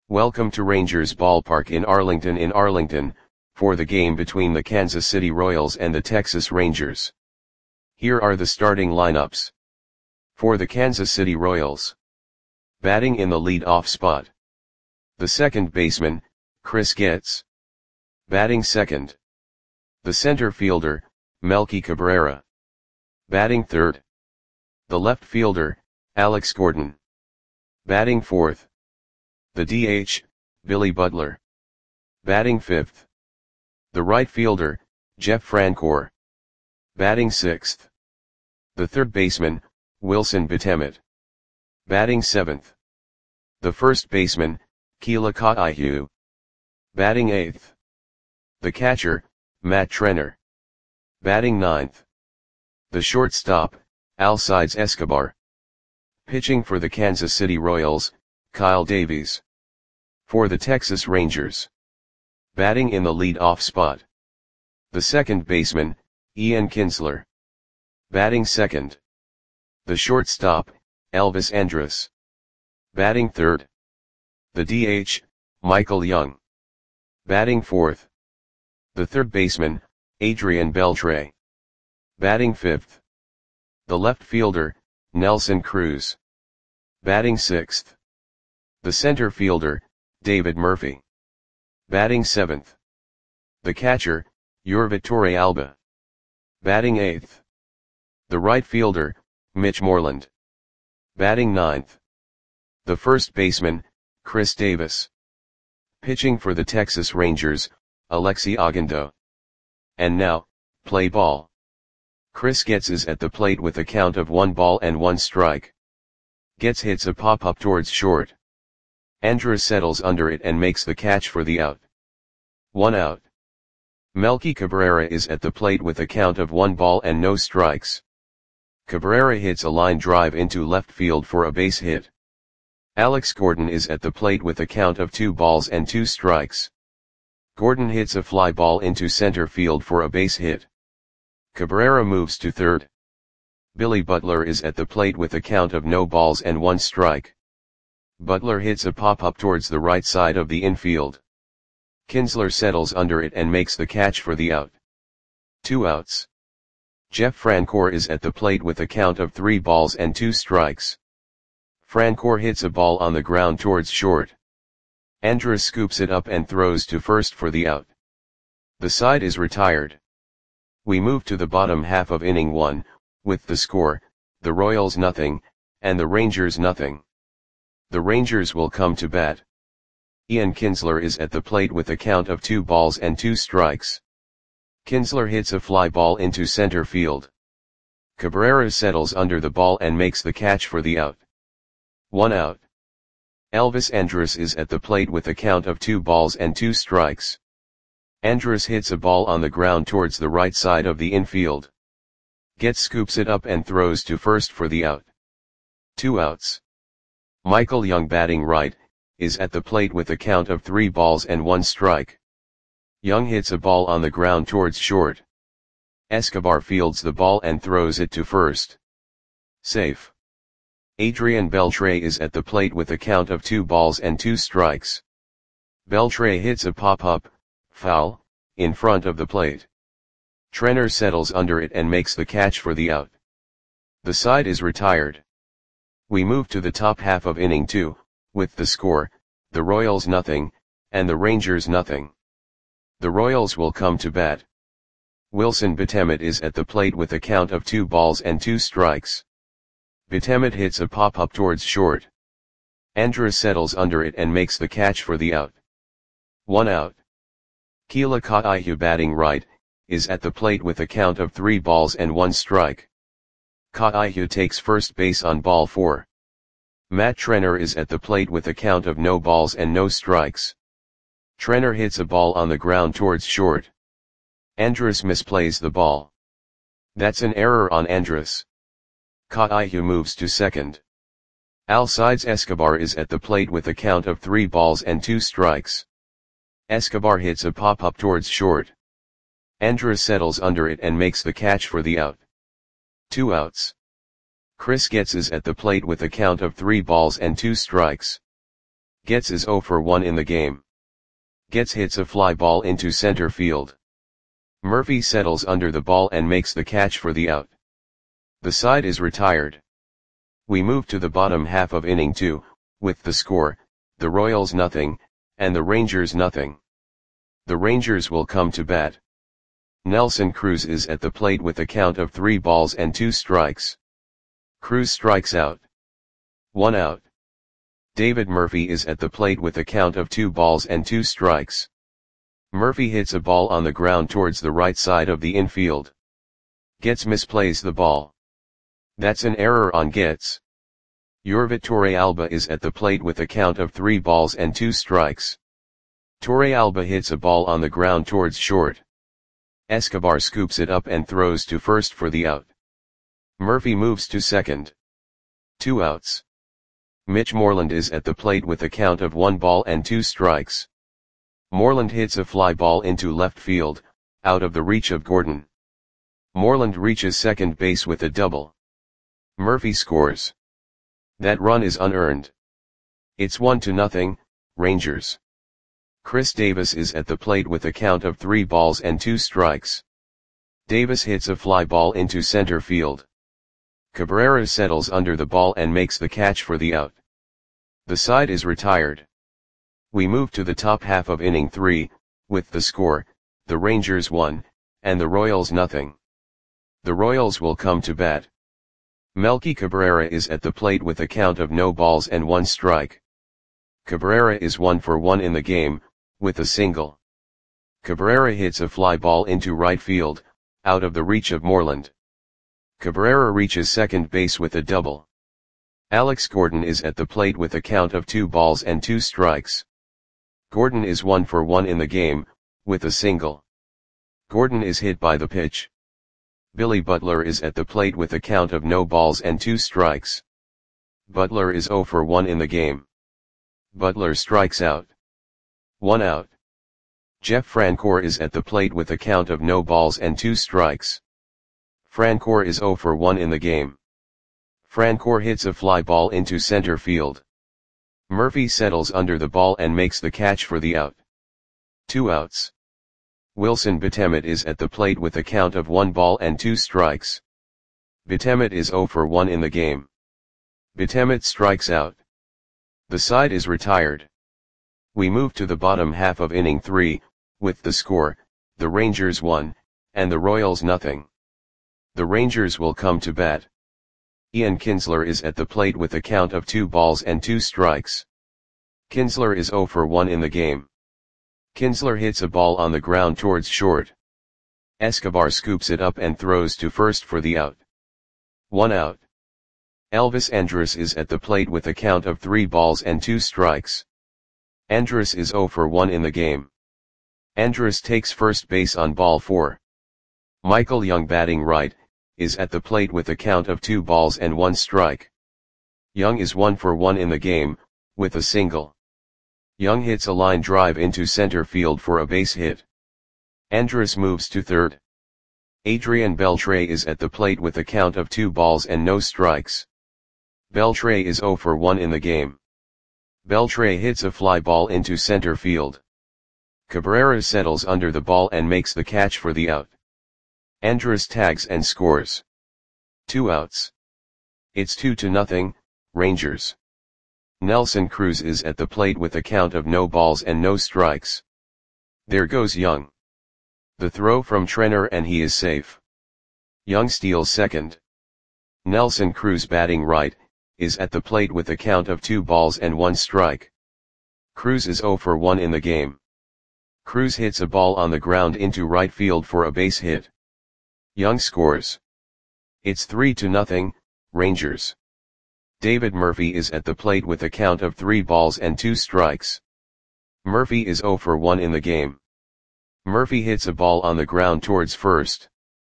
Welcome to Rangers Ballpark in Arlington, for the game between the Kansas City Royals and the Texas Rangers. Here are the starting lineups. For the Kansas City Royals. Batting in the lead-off spot. The second baseman, Chris Getz. Batting second. The center fielder, Melky Cabrera. Batting third. The left fielder, Alex Gordon. Batting fourth. The DH, Billy Butler. Batting fifth. The right fielder, Jeff Francoeur. Batting sixth. The third baseman, Wilson Betemet. Batting seventh. The first baseman, Keila Ka'aihu. Batting eighth. The catcher, Matt Trenner. Batting ninth. The shortstop, Alcides Escobar. Pitching for the Kansas City Royals, Kyle Davies. For the Texas Rangers. Batting in the lead-off spot. The second baseman, Ian Kinsler. Batting second. The shortstop, Elvis Andrus. Batting third. The DH, Michael Young. Batting fourth. The third baseman, Adrian Beltre. Batting fifth. The left fielder, Nelson Cruz. Batting sixth. The center fielder, David Murphy. Batting seventh. The catcher, Yurvatore Alba. Batting eighth. The right fielder, Mitch Moreland. Batting ninth. The first baseman, Chris Davis. Pitching for the Texas Rangers, Alexi Ogando. And now, play ball. Chris Getz is at the plate with a count of 1-1 Getz hits a pop-up towards short. Andrus settles under it and makes the catch for the out. 1 out. Melky Cabrera is at the plate with a count of 1-0. Cabrera hits a line drive into left field for a base hit. Alex Gordon is at the plate with a count of 2-2. Gordon hits a fly ball into center field for a base hit. Cabrera moves to third. Billy Butler is at the plate with a count of 0-1. Butler hits a pop-up towards the right side of the infield. Kinsler settles under it and makes the catch for the out. 2 outs. Jeff Francoeur is at the plate with a count of 3-2. Francoeur hits a ball on the ground towards short. Andrus scoops it up and throws to first for the out. The side is retired. We move to the bottom half of inning 1, with the score, the Royals nothing, and the Rangers nothing. The Rangers will come to bat. Ian Kinsler is at the plate with a count of 2-2. Kinsler hits a fly ball into center field. Cabrera settles under the ball and makes the catch for the out. 1 out. Elvis Andrus is at the plate with a count of 2-2. Andrus hits a ball on the ground towards the right side of the infield. Getz scoops it up and throws to first for the out. 2 outs. Michael Young, batting right, is at the plate with a count of 3-1. Young hits a ball on the ground towards short. Escobar fields the ball and throws it to first. Safe. Adrian Beltre is at the plate with a count of 2-2. Beltre hits a pop-up, foul, in front of the plate. Trenner settles under it and makes the catch for the out. The side is retired. We move to the top half of inning 2, with the score, the Royals nothing, and the Rangers nothing. The Royals will come to bat. Wilson Betemet is at the plate with a count of 2-2. Betemet hits a pop-up towards short. Andrus settles under it and makes the catch for the out. 1 out. Keila Ka'aihu, batting right, is at the plate with a count of 3-1. Ka'aihu takes first base on ball 4. Matt Trenner is at the plate with a count of 0-0. Trenner hits a ball on the ground towards short. Andrus misplays the ball. That's an error on Andrus. Ka'aihu moves to second. Alcides Escobar is at the plate with a count of 3-2. Escobar hits a pop-up towards short. Andrus settles under it and makes the catch for the out. 2 outs. Chris Getz is at the plate with a count of 3-2. Getz is 0 for 1 in the game. Getz hits a fly ball into center field. Murphy settles under the ball and makes the catch for the out. The side is retired. We move to the bottom half of inning 2, with the score, the Royals nothing, and the Rangers nothing. The Rangers will come to bat. Nelson Cruz is at the plate with a count of 3 balls and 2 strikes. Cruz strikes out. 1 out. David Murphy is at the plate with a count of 2 balls and 2 strikes. Murphy hits a ball on the ground towards the right side of the infield. Getz misplays the ball. That's an error on Getz. Yorvit Torrealba is at the plate with a count of 3 balls and 2 strikes. Torrealba hits a ball on the ground towards short. Escobar scoops it up and throws to first for the out. Murphy moves to second. 2 outs. Mitch Moreland is at the plate with a count of 1 ball and 2 strikes. Moreland hits a fly ball into left field, out of the reach of Gordon. Moreland reaches second base with a double. Murphy scores. That run is unearned. It's 1-0, Rangers. Chris Davis is at the plate with a count of 3 balls and 2 strikes. Davis hits a fly ball into center field. Cabrera settles under the ball and makes the catch for the out. The side is retired. We move to the top half of inning 3, with the score, the Rangers 1, and the Royals nothing. The Royals will come to bat. Melky Cabrera is at the plate with a count of no balls and 1 strike. Cabrera is 1 for 1 in the game, with a single. Cabrera hits a fly ball into right field, out of the reach of Moreland. Cabrera reaches second base with a double. Alex Gordon is at the plate with a count of 2 balls and 2 strikes. Gordon is 1 for 1 in the game, with a single. Gordon is hit by the pitch. Billy Butler is at the plate with a count of no balls and 2 strikes. Butler is 0 for 1 in the game. Butler strikes out. 1 out. Jeff Francoeur is at the plate with a count of no balls and 2 strikes. Francoeur is 0 for 1 in the game. Francoeur hits a fly ball into center field. Murphy settles under the ball and makes the catch for the out. 2 outs. Wilson Betemet is at the plate with a count of 1 ball and 2 strikes. Betemet is 0 for 1 in the game. Betemet strikes out. The side is retired. We move to the bottom half of inning 3, with the score, the Rangers 1, and the Royals nothing. The Rangers will come to bat. Ian Kinsler is at the plate with a count of 2 balls and 2 strikes. Kinsler is 0 for 1 in the game. Kinsler hits a ball on the ground towards short. Escobar scoops it up and throws to first for the out. 1 out. Elvis Andrus is at the plate with a count of 3 balls and 2 strikes. Andrus is 0 for 1 in the game. Andrus takes first base on ball 4. Michael Young, batting right, is at the plate with a count of 2 balls and 1 strike. Young is 1 for 1 in the game, with a single. Young hits a line drive into center field for a base hit. Andrus moves to third. Adrian Beltre is at the plate with a count of 2 balls and no strikes. Beltre is 0 for 1 in the game. Beltre hits a fly ball into center field. Cabrera settles under the ball and makes the catch for the out. Andrus tags and scores. 2 outs. It's 2-0, Rangers. Nelson Cruz is at the plate with a count of no balls and no strikes. There goes Young. The throw from Trenner and he is safe. Young steals second. Nelson Cruz, batting right, is at the plate with a count of 2 balls and 1 strike. Cruz is 0 for 1 in the game. Cruz hits a ball on the ground into right field for a base hit. Young scores. It's 3-0, Rangers. David Murphy is at the plate with a count of 3 balls and 2 strikes. Murphy is 0 for 1 in the game. Murphy hits a ball on the ground towards first.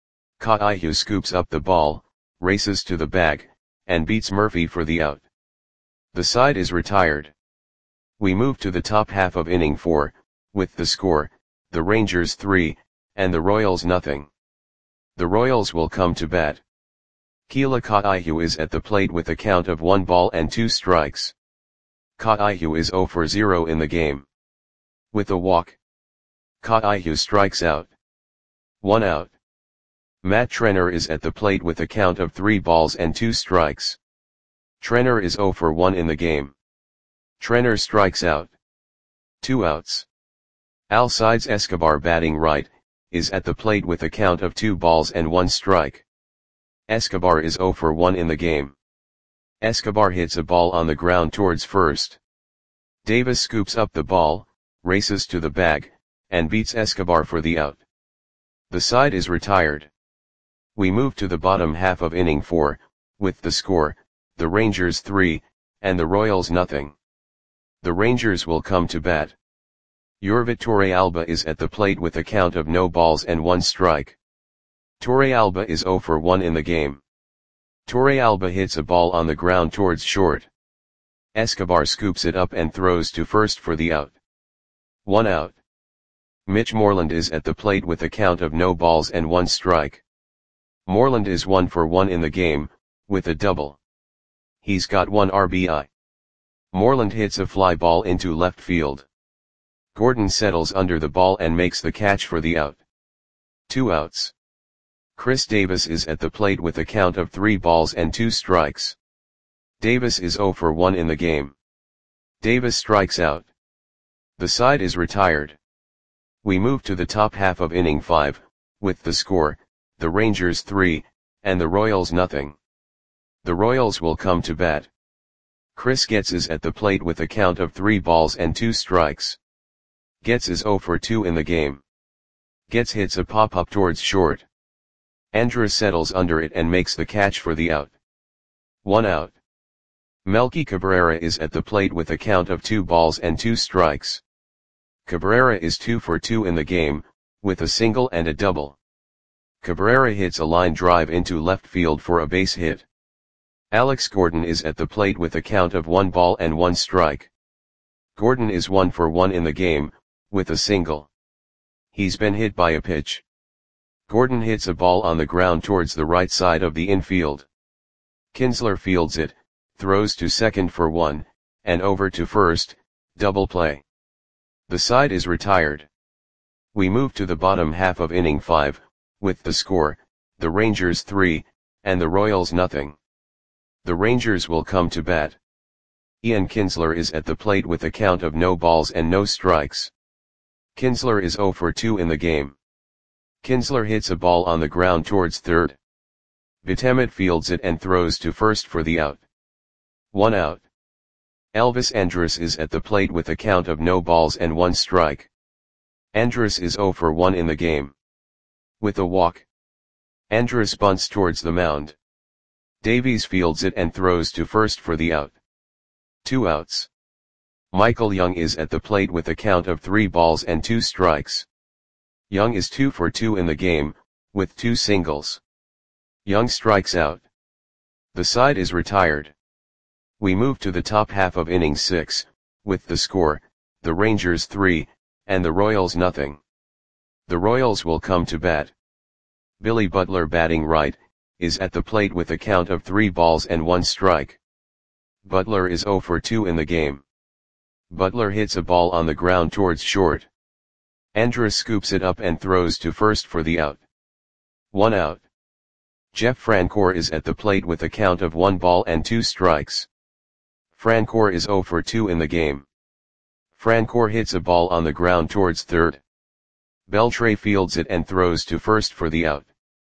Kaihu scoops up the ball, races to the bag, and beats Murphy for the out. The side is retired. We move to the top half of inning 4, with the score, the Rangers 3, and the Royals nothing. The Royals will come to bat. Keila Kaihu is at the plate with a count of 1 ball and 2 strikes. Kaihu is 0 for 0 in the game. With a walk, Kaihu strikes out. 1 out. Matt Trenner is at the plate with a count of 3 balls and 2 strikes. Trenner is 0 for 1 in the game. Trenner strikes out. 2 outs. Alcides Escobar batting right, is at the plate with a count of 2 balls and 1 strike. Escobar is 0 for 1 in the game. Escobar hits a ball on the ground towards first. Davis scoops up the ball, races to the bag, and beats Escobar for the out. The side is retired. We move to the bottom half of inning 4, with the score, the Rangers 3, and the Royals nothing. The Rangers will come to bat. Yorvit Torrealba is at the plate with a count of no balls and 1 strike. Torrealba is 0 for 1 in the game. Torrealba hits a ball on the ground towards short. Escobar scoops it up and throws to first for the out. 1 out. Mitch Moreland is at the plate with a count of no balls and 1 strike. Moreland is 1 for 1 in the game, with a double. He's got 1 RBI. Moreland hits a fly ball into left field. Gordon settles under the ball and makes the catch for the out. 2 outs. Chris Davis is at the plate with a count of 3 balls and 2 strikes. Davis is 0 for 1 in the game. Davis strikes out. The side is retired. We move to the top half of inning 5, with the score, the Rangers 3, and the Royals nothing. The Royals will come to bat. Chris Getz is at the plate with a count of 3 balls and 2 strikes. Getz is 0 for 2 in the game. Getz hits a pop-up towards short. Andrus settles under it and makes the catch for the out. 1 out. Melky Cabrera is at the plate with a count of 2 balls and 2 strikes. Cabrera is 2 for 2 in the game, with a single and a double. Cabrera hits a line drive into left field for a base hit. Alex Gordon is at the plate with a count of 1 ball and 1 strike. Gordon is 1 for 1 in the game, with a single. He's been hit by a pitch. Gordon hits a ball on the ground towards the right side of the infield. Kinsler fields it, throws to second for 1, and over to first, double play. The side is retired. We move to the bottom half of inning 5, with the score, the Rangers 3, and the Royals nothing. The Rangers will come to bat. Ian Kinsler is at the plate with a count of no balls and no strikes. Kinsler is 0 for 2 in the game. Kinsler hits a ball on the ground towards third. Betemet fields it and throws to first for the out. 1 out. Elvis Andrus is at the plate with a count of no balls and 1 strike. Andrus is 0 for 1 in the game. With a walk, Andrus bunts towards the mound. Davies fields it and throws to first for the out. 2 outs. Michael Young is at the plate with a count of 3 balls and 2 strikes. Young is 2 for 2 in the game, with 2 singles. Young strikes out. The side is retired. We move to the top half of inning 6, with the score, the Rangers 3, and the Royals nothing. The Royals will come to bat. Billy Butler batting right, is at the plate with a count of 3 balls and 1 strike. Butler is 0 for 2 in the game. Butler hits a ball on the ground towards short. Andrus scoops it up and throws to first for the out. 1 out. Jeff Francoeur is at the plate with a count of 1 ball and 2 strikes. Francoeur is 0 for 2 in the game. Francoeur hits a ball on the ground towards third. Beltre fields it and throws to first for the out.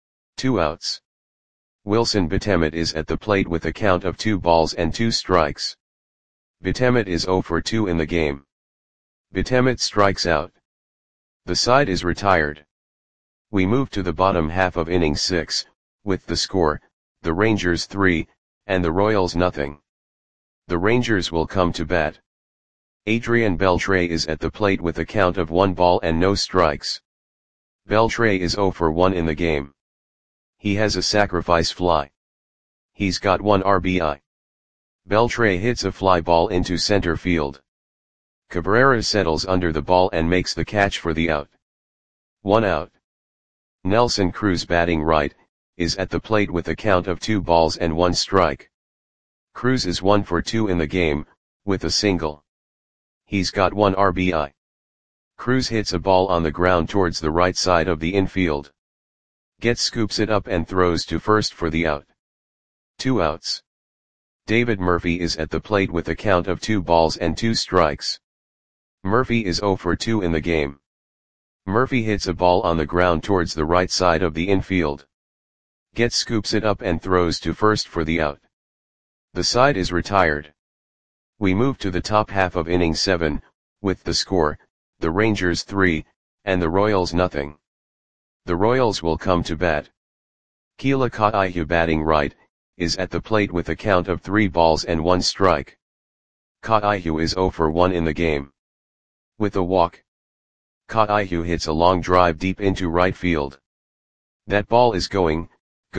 2 outs. Wilson Betemet is at the plate with a count of 2 balls and 2 strikes. Betemet is 0 for 2 in the game. Betemet strikes out. The side is retired. We move to the bottom half of inning 6, with the score, the Rangers 3, and the Royals nothing. The Rangers will come to bat. Adrian Beltre is at the plate with a count of 1 ball and no strikes. Beltre is 0 for 1 in the game. He has a sacrifice fly. He's got 1 RBI. Beltre hits a fly ball into center field. Cabrera settles under the ball and makes the catch for the out. 1 out. Nelson Cruz batting right, is at the plate with a count of 2 balls and 1 strike. Cruz is 1 for 2 in the game, with a single. He's got 1 RBI. Cruz hits a ball on the ground towards the right side of the infield. Getz scoops it up and throws to first for the out. 2 outs. David Murphy is at the plate with a count of 2 balls and 2 strikes. Murphy is 0 for 2 in the game. Murphy hits a ball on the ground towards the right side of the infield. Getz scoops it up and throws to first for the out. The side is retired. We move to the top half of inning 7, with the score, the Rangers 3, and the Royals nothing. The Royals will come to bat. Keila Ka'aihu batting right, is at the plate with a count of 3 balls and 1 strike. Ka'aihu is 0 for 1 in the game. With a walk, Ka'aihu hits a long drive deep into right field. That ball is gone.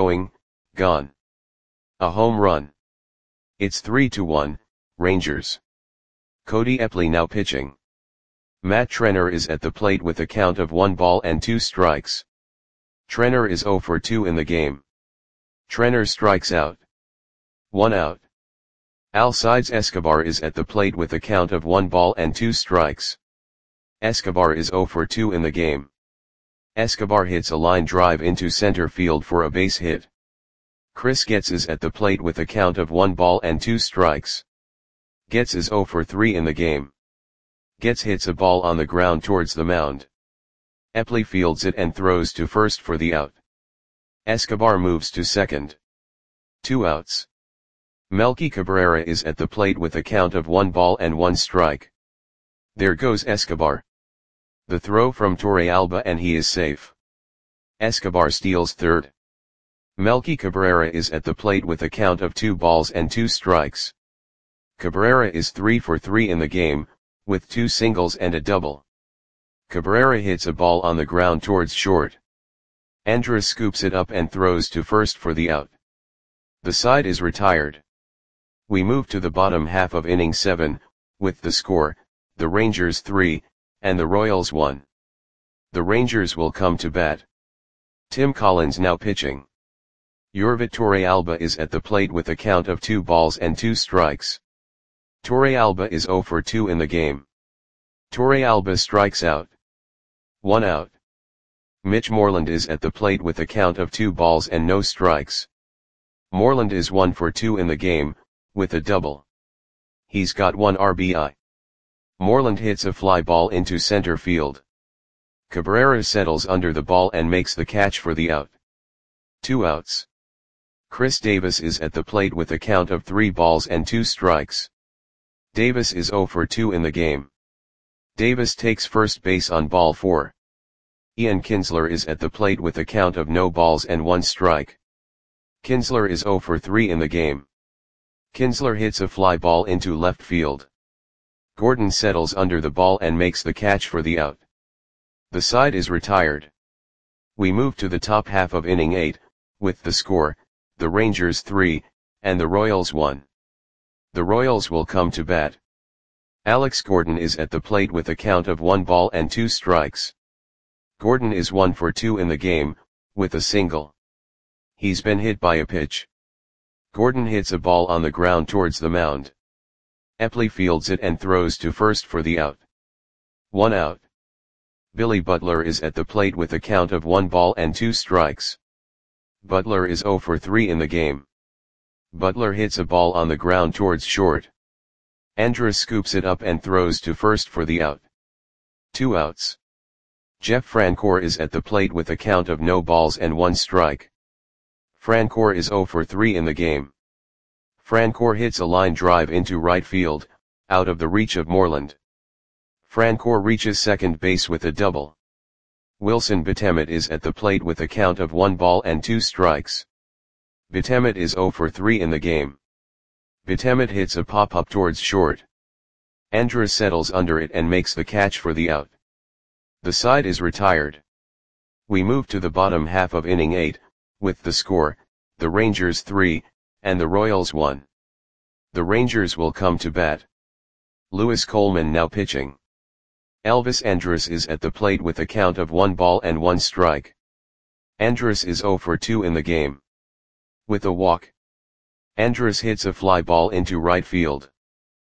A home run. It's 3-1, Rangers. Cody Epley now pitching. Matt Trenner is at the plate with a count of 1 ball and 2 strikes. Trenner is 0 for 2 in the game. Trenner strikes out. 1 out. Alcides Escobar is at the plate with a count of 1 ball and 2 strikes. Escobar is 0 for 2 in the game. Escobar hits a line drive into center field for a base hit. Chris Getz is at the plate with a count of 1 ball and 2 strikes. Getz is 0 for 3 in the game. Getz hits a ball on the ground towards the mound. Epley fields it and throws to first for the out. Escobar moves to second. 2 outs. Melky Cabrera is at the plate with a count of 1 ball and 1 strike. There goes Escobar. The throw from Torrealba and he is safe. Escobar steals third. Melky Cabrera is at the plate with a count of 2 balls and 2 strikes. Cabrera is 3 for 3 in the game, with 2 singles and a double. Cabrera hits a ball on the ground towards short. Andrus scoops it up and throws to first for the out. The side is retired. We move to the bottom half of inning 7, with the score, the Rangers 3, and the Royals 1. The Rangers will come to bat. Tim Collins now pitching. Yorvit Torrealba is at the plate with a count of 2 balls and 2 strikes. Torrealba is 0 for 2 in the game. Torrealba strikes out. 1 out. Mitch Moreland is at the plate with a count of 2 balls and no strikes. Moreland is 1 for 2 in the game, with a double. He's got 1 RBI. Moreland hits a fly ball into center field. Cabrera settles under the ball and makes the catch for the out. 2 outs. Chris Davis is at the plate with a count of 3 balls and 2 strikes. Davis is 0 for 2 in the game. Davis takes first base on ball 4. Ian Kinsler is at the plate with a count of no balls and 1 strike. Kinsler is 0 for 3 in the game. Kinsler hits a fly ball into left field. Gordon settles under the ball and makes the catch for the out. The side is retired. We move to the top half of inning 8, with the score, the Rangers 3, and the Royals 1. The Royals will come to bat. Alex Gordon is at the plate with a count of 1 ball and 2 strikes. Gordon is 1 for 2 in the game, with a single. He's been hit by a pitch. Gordon hits a ball on the ground towards the mound. Epley fields it and throws to first for the out. 1 out. Billy Butler is at the plate with a count of 1 ball and 2 strikes. Butler is 0 for 3 in the game. Butler hits a ball on the ground towards short. Andrus scoops it up and throws to first for the out. 2 outs. Jeff Francoeur is at the plate with a count of no balls and 1 strike. Francoeur is 0 for 3 in the game. Francoeur hits a line drive into right field, out of the reach of Moreland. Francoeur reaches second base with a double. Wilson Betemet is at the plate with a count of 1 ball and 2 strikes. Betemet is 0 for 3 in the game. Betemet hits a pop-up towards short. Andrus settles under it and makes the catch for the out. The side is retired. We move to the bottom half of inning 8, with the score, the Rangers 3, and the Royals 1. The Rangers will come to bat. Lewis Coleman now pitching. Elvis Andrus is at the plate with a count of 1 ball and 1 strike. Andrus is 0 for 2 in the game. With a walk, Andrus hits a fly ball into right field.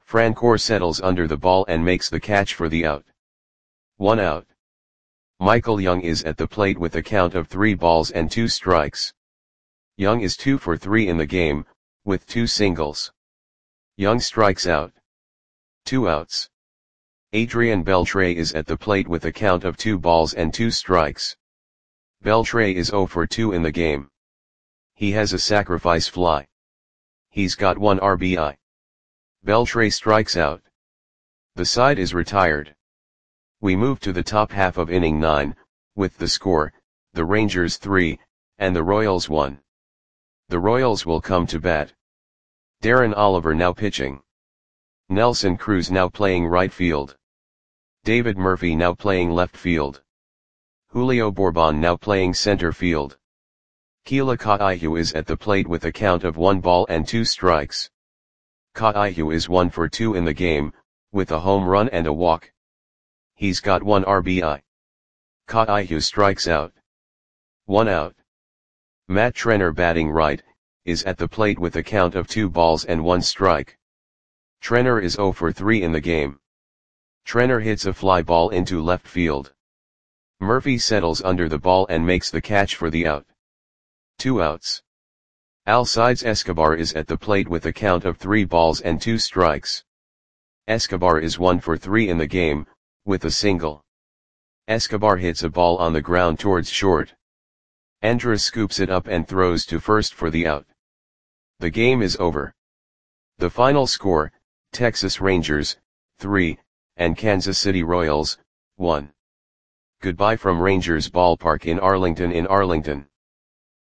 Francoeur settles under the ball and makes the catch for the out. 1 out. Michael Young is at the plate with a count of 3 balls and 2 strikes. Young is 2 for 3 in the game, with 2 singles. Young strikes out. 2 outs. Adrian Beltre is at the plate with a count of 2 balls and 2 strikes. Beltre is 0 for 2 in the game. He has a sacrifice fly. He's got 1 RBI. Beltre strikes out. The side is retired. We move to the top half of inning 9, with the score, the Rangers 3, and the Royals 1. The Royals will come to bat. Darren Oliver now pitching. Nelson Cruz now playing right field. David Murphy now playing left field. Julio Bourbon now playing center field. Keila Kaihu is at the plate with a count of 1 ball and 2 strikes. Kaihu is 1 for 2 in the game, with a home run and a walk. He's got 1 RBI. Kaihu strikes out. 1 out. Matt Trenner batting right, is at the plate with a count of 2 balls and 1 strike. Trenner is 0 for 3 in the game. Trenner hits a fly ball into left field. Murphy settles under the ball and makes the catch for the out. 2 outs. Alcides Escobar is at the plate with a count of 3 balls and 2 strikes. Escobar is 1 for 3 in the game, with a single. Escobar hits a ball on the ground towards short. Andrus scoops it up and throws to first for the out. The game is over. The final score, Texas Rangers, 3, and Kansas City Royals, 1. Goodbye from Rangers Ballpark in Arlington.